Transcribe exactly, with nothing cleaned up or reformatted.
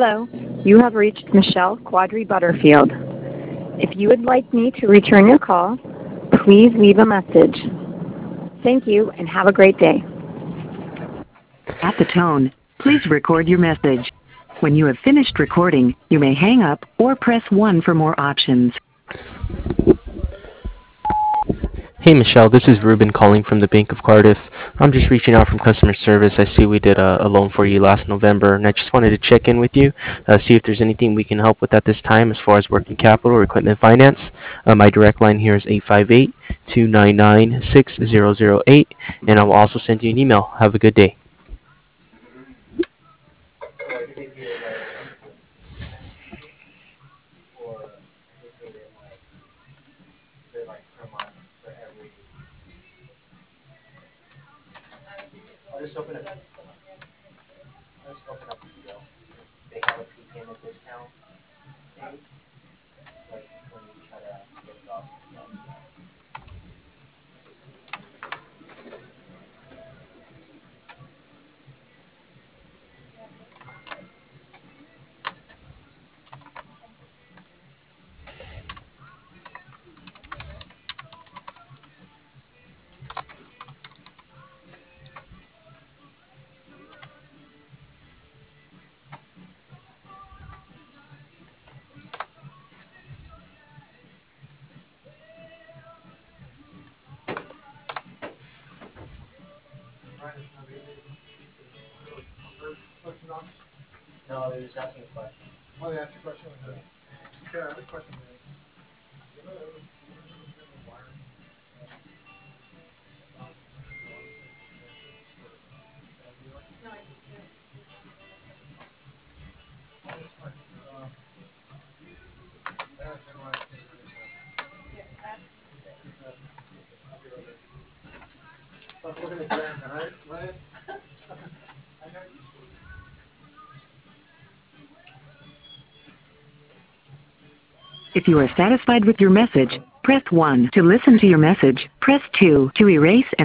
Hello, you have reached Michelle Quadri Butterfield. If you would like me to return your call, please leave a message. Thank you and have a great day. At the tone, please record your message. When you have finished recording, you may hang up or press one for more options. Hey Michelle, this is Ruben calling from the Bank of Cardiff. I'm just reaching out from customer service. I see we did a, a loan for you last November, and I just wanted to check in with you, uh, see if there's anything we can help with at this time as far as working capital or equipment finance. Uh, my direct line here is eight five eight, two nine nine, six zero zero eight, and I will also send you an email. Have a good day. If you are satisfied with your message, press one. To listen to your message, press two. To erase and